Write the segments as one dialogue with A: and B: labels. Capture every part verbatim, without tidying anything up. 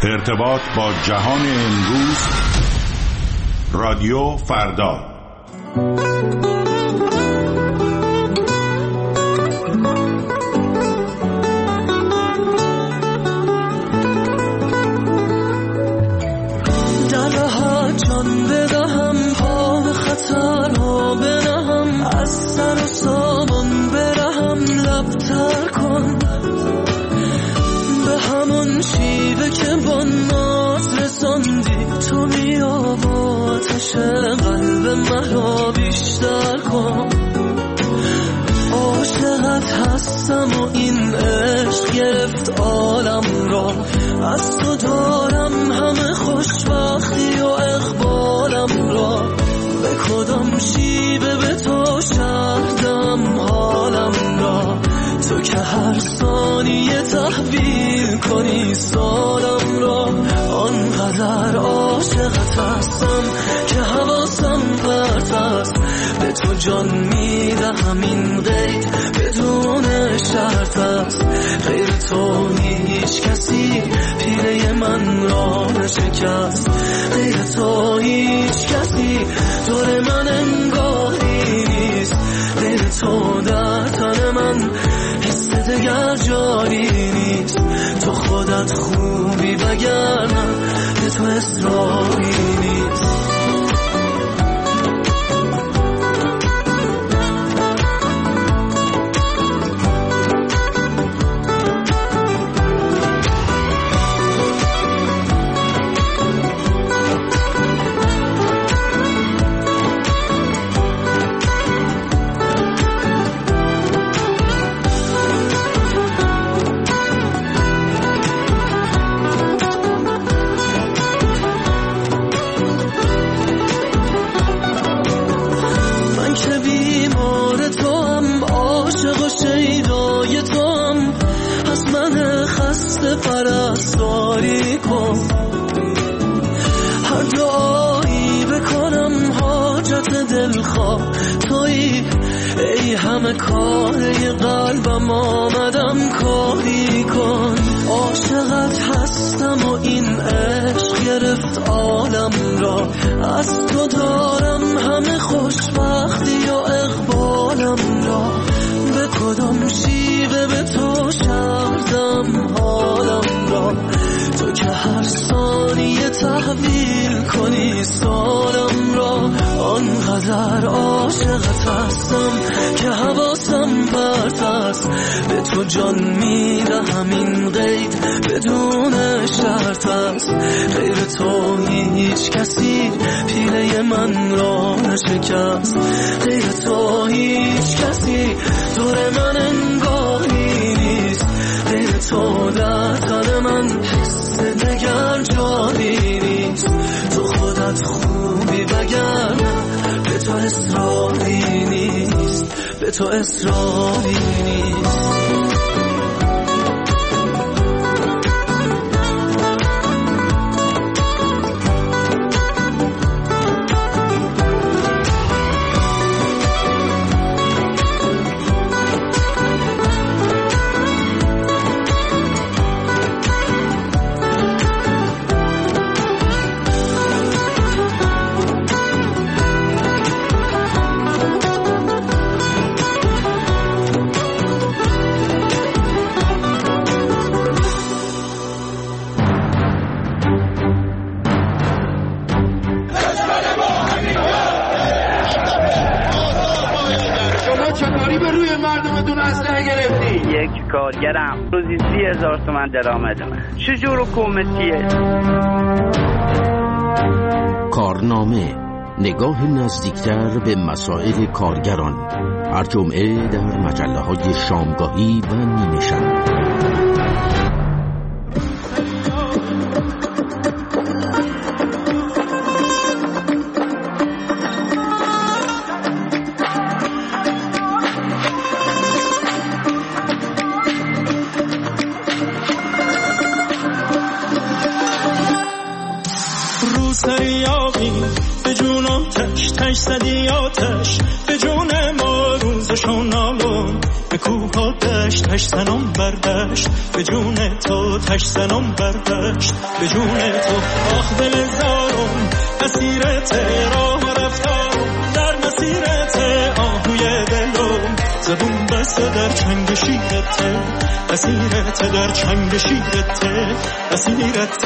A: ارتباط با جهان امروز، رادیو فردا.
B: در راحت جان بدهم، پا به خطرها بنهم، از سر و سامان برهم، لبتر کن به همون شیوه که با ناز رساندی تو، بیا با آتش قلب مرا بیشتر کن. عاشقت هستم و این عشق گرفت عالم را، از تو دارم همه خوشبختی و اقبالم را. به کدام شیوه به تو شهدم حالم را، تو که هر ثانیه تحویل کنی سالم را. آنقدر عاشقت هستم که حواسم پرت است، به تو جان میدهم این قید بدون شرط است. غیر تو هیچ کسی پیله من را نشکست، غیر تو هیچ کسی دور من انگاری نیست. غیر تو در تن من حس دگر جاری نیست. تو خودت خوبی وگرنه به تو اصراری نیست. پرستاری کن، هر دعایی بکنم حاجت دلخواه تویی. ای همه کاره قلبم آمدم کاری کن. عاشقت هستم و این عشق گرفت عالم را، از تو دارم همه خوشبختی و اقبالم را. به کدام شیوه به تو شهدم حالم را، تو که هر ثانیه تحویل کنی سالم را. آنقدر عاشقت هستم که حواسم پرت است، به تو جان میدهم این قید بدون شرط است. غیر تو هیچ کسی پیله من را نشکست، غیر تو هیچ کسی دور من انگاری نیست. غیر تو در تن من حس دگر جاری نیست. تو خودت خوبی وگرنه به تو اصراری نیست، به تو اصراری نیست.
C: کارگرم روزی سی هزار تومن درآمدمه. چجور حکومتیه؟
D: کارنامه، نگاه نزدیکتر به مسائل کارگران، هر جمعه در مجله های شامگاهی و نیمه شب.
B: به جون آتش تش زدی آتش، به جون ما روزشون نالون، به کوه ها دشت
E: تش زنم بردشت، به جون تو تش زنم بردشت، به جون تو. آخ دل زارم اسیرت راه رفتارم، در مسیرت آهوی دلم، زبون بسته در چنگ شیرت، اسیرت در چنگ شیرت، اسیرت.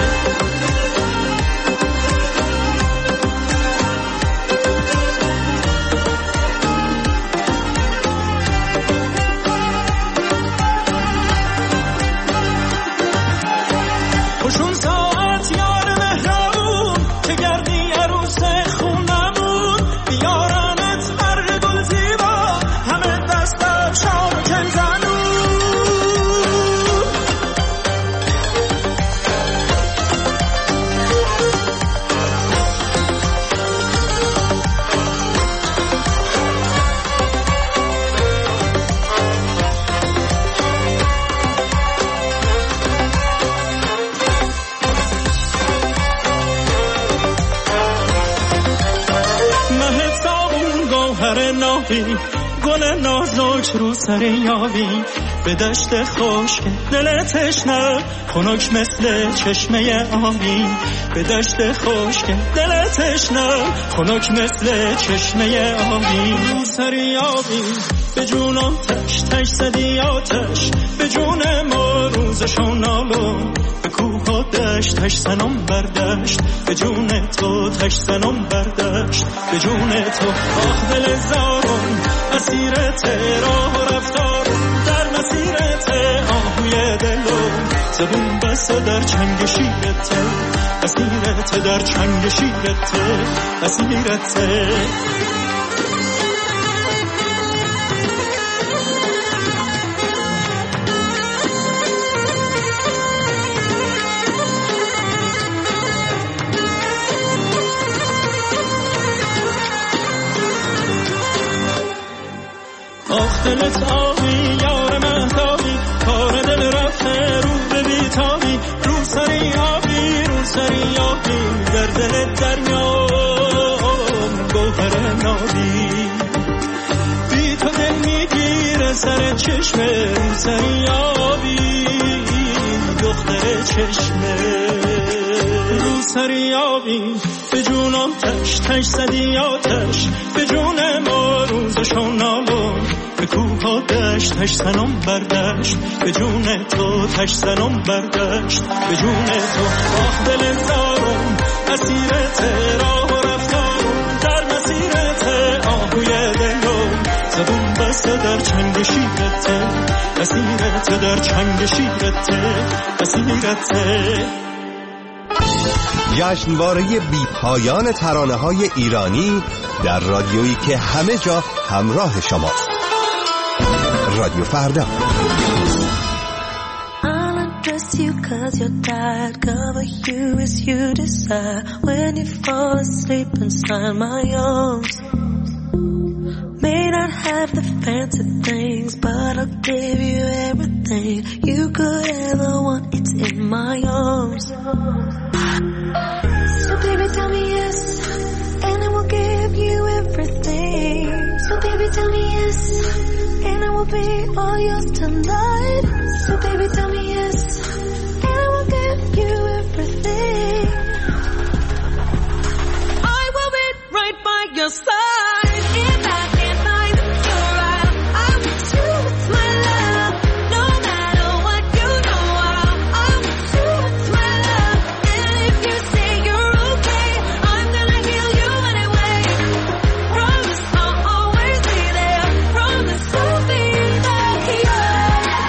E: گل نازک رو سر یابی، به دشت خشک دل تشنه خنک مثل چشمه آبی، به دشت خشک دل تشنه خنک مثل چشمه آبی. رو سر یابی به جونم تش تش زدی آتش، به جون ما روزشون نالو، به کوه و دشت تش زنم بردشت، به جون تو تش زنم بردشت، به جون تو. آخ دل زارم اسیرت راه و رفتارم، در مسیرت آهوی دلم، زبون بسته در چنگ شیرت، اسیرت در چنگ شیرت، اسیرت. آخ دلت آبی یار مهتابی، کار دل رفته رو به بیتابی، رو سری آبی رو سری آبی، در دلت دریام گوهر نابی، بی تو دل میگیره سر چشمه، رو سری آبی دختر چشمه، رو سری آبی به جونم تش تش زدی آتش، به جون ما روزشون نالو، به کوه و دشت تش زنم بردشت، به جون تو تش زنم بردشت، به جون تو. آخ دل زارم اسیرت راه و رفتارم، در مسیرت آهوی دلم، زبون بسته در چنگ شیرت، اسیرت در چنگ شیرت، اسیرت.
F: جشنواره بی پایان ترانه های ایرانی در رادیویی که همه جا همراه شماست. رادیو فردا. You cause you're tired, cover you as you desire. When you fall asleep inside my arms, may not have the fancy things, but I'll give you everything you could ever want. It's in my arms. So baby tell me yes, and I will give you everything. So baby tell me yes, and I will be all yours tonight. So baby tell me yes, and I will give you everything. I will be right by your side. In that in night, you're right. I want you with my love. No matter what, you know I'm, I want you with my love. And if you say you're okay, I'm gonna heal you anyway. Promise I'll always be there. Promise I'll be there. Yeah.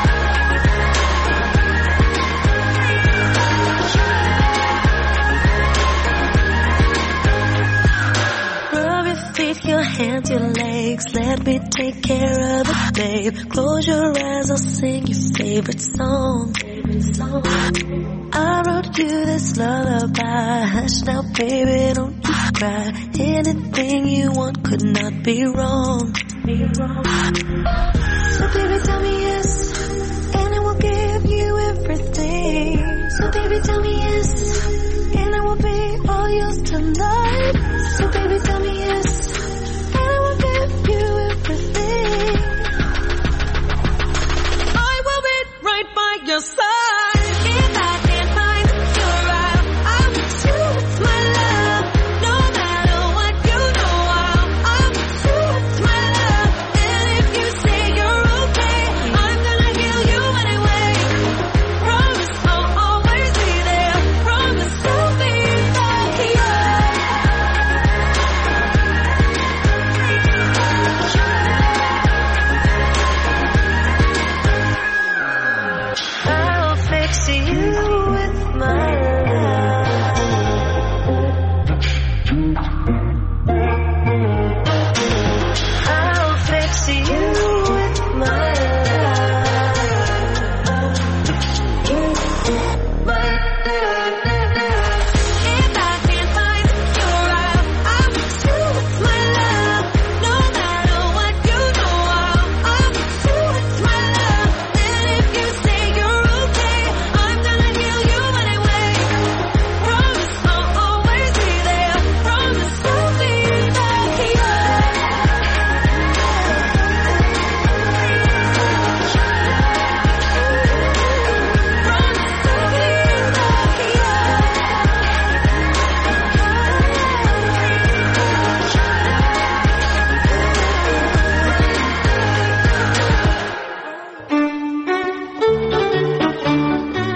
F: Rub your feet, your hands, your legs. Let me take care of it, babe. Close your eyes, I'll sing your favorite song. I wrote you this lullaby. Hush now, baby, don't you cry. Anything you want could not be wrong. So baby, tell me yes, and I will give you everything. So baby, tell me yes, and I will be all yours tonight. So baby, tell me yes, and I will give you everything.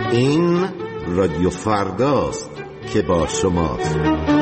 G: این رادیو فرداست که با شماست.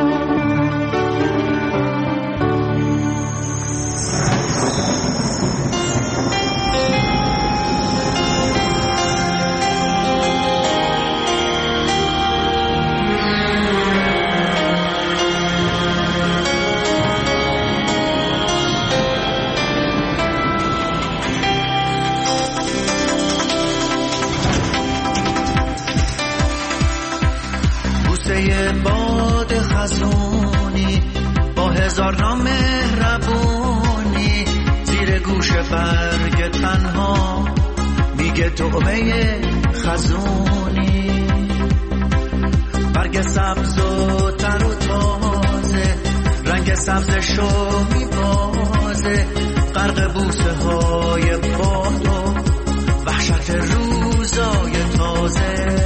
B: باد خزونی با هزار نام مهربونی زیر گوش برگ تنها میگه توبه خزونی. برگ سبز و تر و تازه رنگ سبزشو میبازه غرق بوسه های باد و وحشت روزای تازه.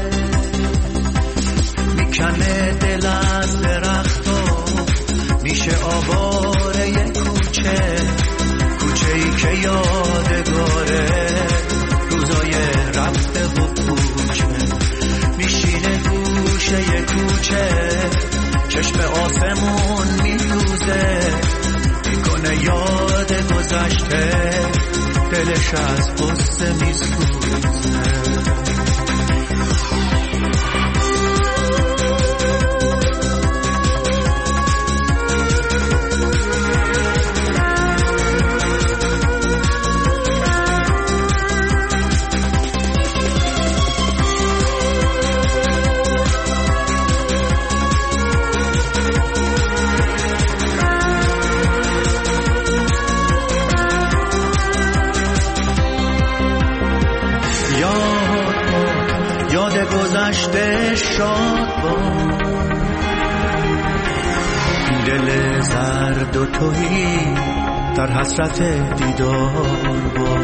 B: کنه دل از درختا میشه آواره کوچه کوچه ای که یادگاره روزای رفته و کوچه. میشینه گوشه کوچه چشم آسمون میدوزه میکنه یاد گذشته دلش از قصه میسوزه. گذشته شاد با دل زرد و تویی در حسرت دیدار با.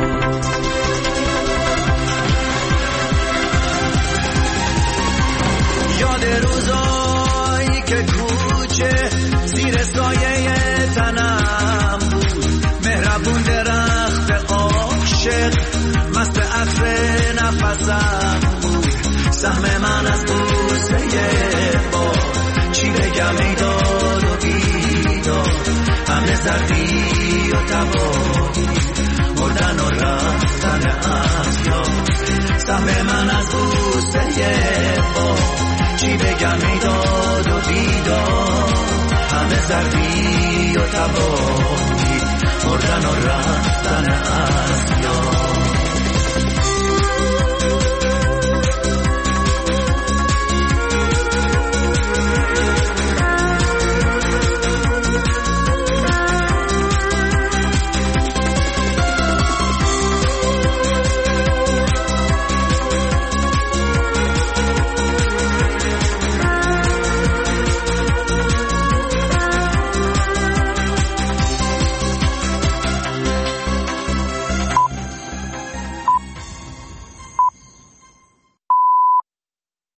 B: یاد روزایی که کوچه زیر سایه تنم بود مهربون درخت عاشق مست عطر نفسم بود. سهم من از بوسه با چی بگم ای داد و بیدار همه زردی و تباهی مردن و رفتن از یاد. سهم من از بوسه با چی بگم ای داد و بیدار همه زردی و تباهی مردن و رفتن از